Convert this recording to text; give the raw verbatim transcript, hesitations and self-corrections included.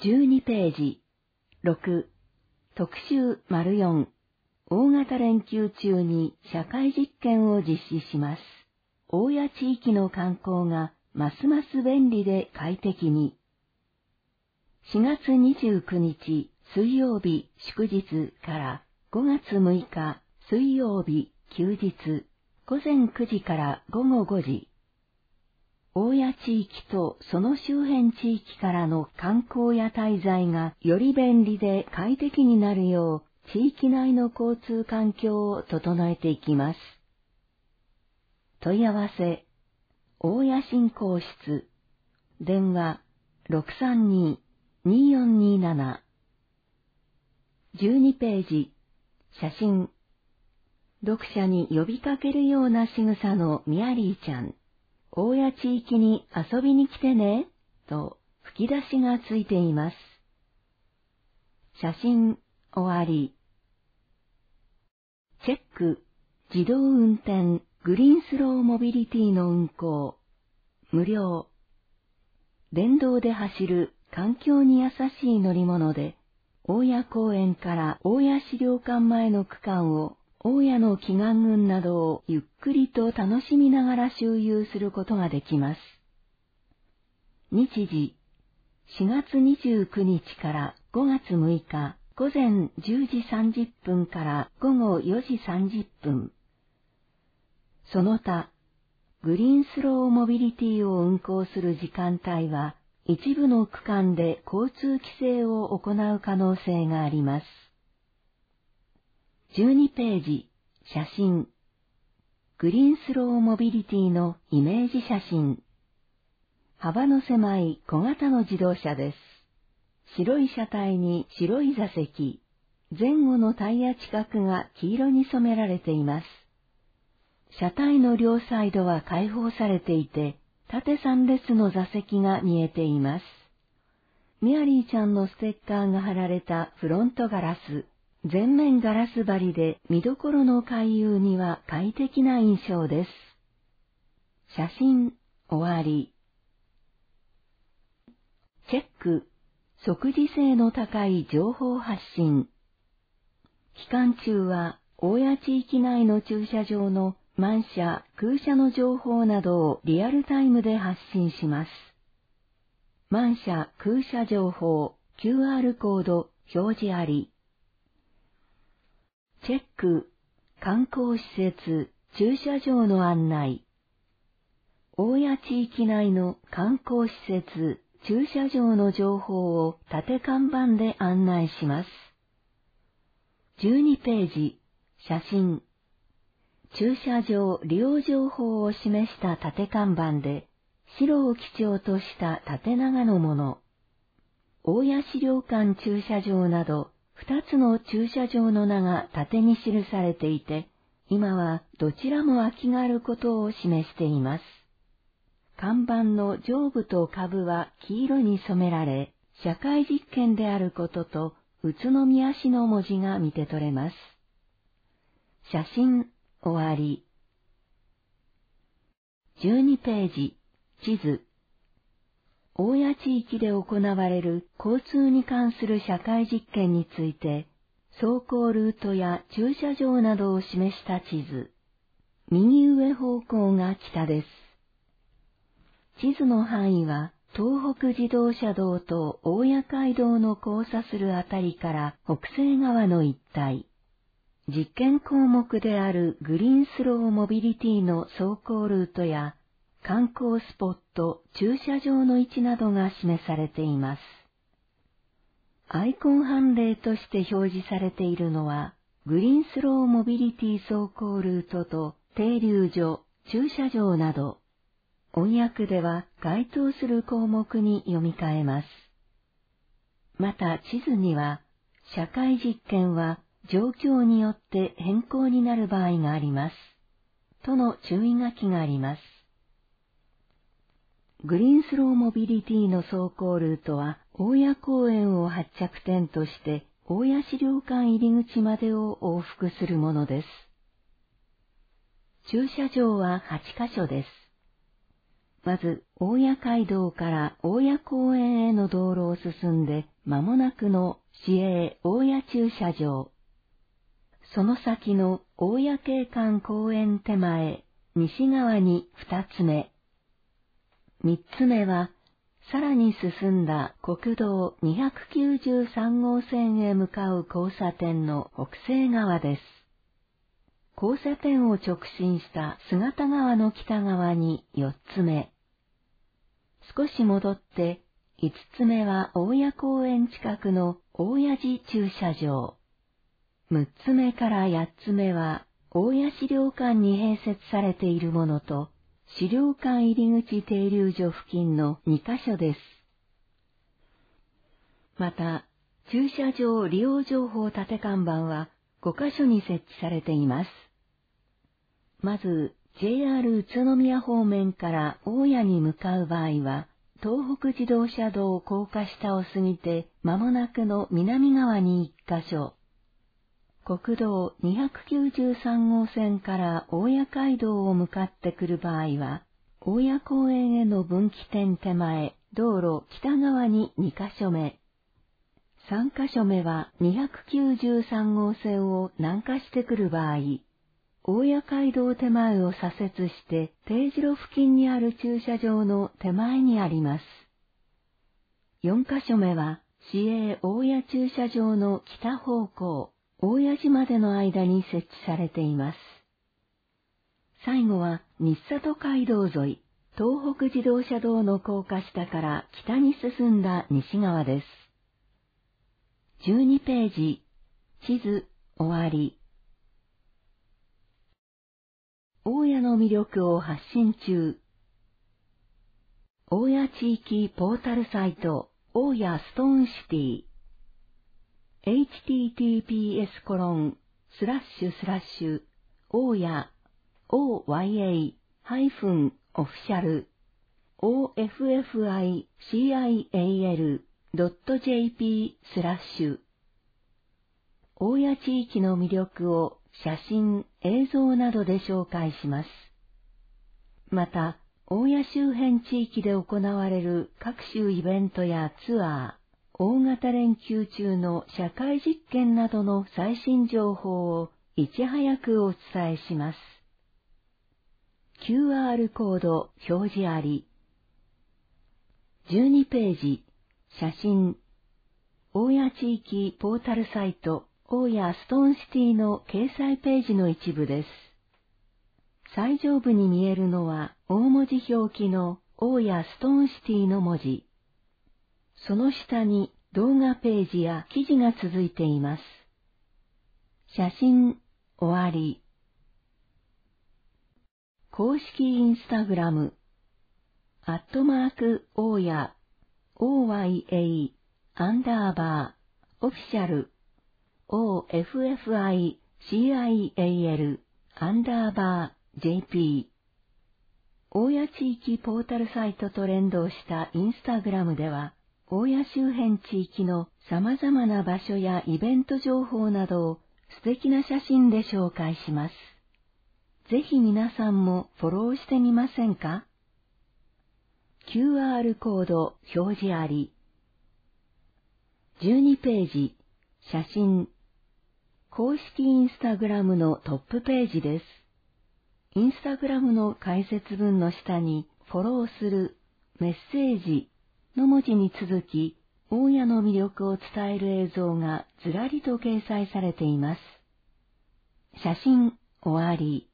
じゅうにページ、ろく、特集 よん、大型連休中に社会実験を実施します。大谷地域の観光がますます便利で快適に。しがつにじゅうくにち水曜日祝日からごがつむいか水曜日休日ごぜんくじからごごごじ。大谷地域とその周辺地域からの観光や滞在がより便利で快適になるよう地域内の交通環境を整えていきます。問い合わせ、大谷振興室、電話 ろくさんに にーよんにーなな。じゅうにページ、写真。読者に呼びかけるような仕草のミアリーちゃん。大谷地域に遊びに来てね、と吹き出しがついています。写真、終わり。チェック、自動運転、グリーンスローモビリティの運行。無料。電動で走る環境に優しい乗り物で、大谷公園から大谷資料館前の区間を大谷の祈願群などをゆっくりと楽しみながら周遊することができます。日時、しがつにじゅうくにちからごがつむいかごぜんじゅうじさんじゅっぷんからごごよじさんじゅっぷん。その他、グリーンスローモビリティを運行する時間帯は、一部の区間で交通規制を行う可能性があります。じゅうにページ、写真。グリーンスローモビリティのイメージ写真。幅の狭い小型の自動車です。白い車体に白い座席。前後のタイヤ近くが黄色に染められています。車体の両サイドは開放されていて、縦さん列の座席が見えています。ミアリーちゃんのステッカーが貼られたフロントガラス。全面ガラス張りで見どころの回遊には快適な印象です。写真、終わり。チェック、即時性の高い情報発信。期間中は大谷地域内の駐車場の満車、空車の情報などをリアルタイムで発信します。満車、空車情報、キューアール コード、表示あり。チェック、観光施設、駐車場の案内。大谷地域内の観光施設、駐車場の情報を縦看板で案内します。じゅうにページ、写真。駐車場利用情報を示した縦看板で、白を基調とした縦長のもの。大谷資料館駐車場など、二つの駐車場の名が縦に記されていて、今はどちらも空きがあることを示しています。看板の上部と下部は黄色に染められ、社会実験であることと宇都宮市の文字が見て取れます。写真、終わり。じゅうにページ、地図。大谷地域で行われる交通に関する社会実験について、走行ルートや駐車場などを示した地図。右上方向が北です。地図の範囲は、東北自動車道と大谷街道の交差するあたりから北西側の一帯。実験項目であるグリーンスローモビリティの走行ルートや観光スポット、駐車場の位置などが示されています。アイコン判例として表示されているのは、グリーンスローモビリティ走行ルートと停留所、駐車場など、音訳では該当する項目に読み替えます。また地図には、社会実験は状況によって変更になる場合があります。との注意書きがあります。グリーンスローモビリティの走行ルートは、大谷公園を発着点として、大谷資料館入り口までを往復するものです。駐車場ははちかしょです。 まず、大谷街道から大谷公園への道路を進んで、間もなくの市営大谷駐車場。その先の大谷景観公園手前、西側に二つ目。三つ目は、さらに進んだ国道にひゃくきゅうじゅうさん号線へ向かう交差点の北西側です。交差点を直進した姿川の北側に四つ目。少し戻って五つ目は大谷公園近くの大谷寺駐車場。六つ目から八つ目は大谷資料館に併設されているものと、資料館入り口停留所付近の二カ所です。また、駐車場利用情報立て看板は五カ所に設置されています。まず、ジェイアール 宇都宮方面から大谷に向かう場合は、東北自動車道高架下を過ぎて間もなくの南側に一カ所。国道にひゃくきゅうじゅうさん号線から大谷街道を向かってくる場合は、大谷公園への分岐点手前、道路北側ににカ所目。さんカ所目はにひゃくきゅうじゅうさん号線を南下してくる場合、大谷街道手前を左折して定時路付近にある駐車場の手前にあります。よんカ所目は市営大谷駐車場の北方向、大谷寺までの間に設置されています。最後は日里街道沿い、東北自動車道の高架下から北に進んだ西側です。じゅうにページ、地図終わり。大谷の魅力を発信中。大谷地域ポータルサイト、大谷ストーンシティ。エイチティーティーピーエスコロンスラッシュスラッシュ大谷 オーワイエー ハイフンオフィシャル オーエフエフアイシーアイエーエル ドット ジェーピー スラッシュ大谷地域の魅力を写真、映像などで紹介します。また、大谷周辺地域で行われる各種イベントやツアー、大型連休中の社会実験などの最新情報をいち早くお伝えします。キューアール コード表示あり。じゅうにページ、写真。大谷地域ポータルサイト、大谷ストーンシティの掲載ページの一部です。最上部に見えるのは大文字表記の大谷ストーンシティの文字。その下に動画ページや記事が続いています。写真終わり。公式インスタグラム、アットマーク大谷、オーワイエー、アンダーバー、オフィシャル、オーエフエフアイシーアイエーエル、アンダーバー、ジェーピー。大谷地域ポータルサイトと連動したインスタグラムでは、大谷周辺地域の様々な場所やイベント情報などを素敵な写真で紹介します。ぜひ皆さんもフォローしてみませんか？ キューアール コード表示あり。じゅうにページ、写真。公式インスタグラムのトップページです。インスタグラムの解説文の下にフォローする、メッセージの文字に続き、大谷の魅力を伝える映像がずらりと掲載されています。写真終わり。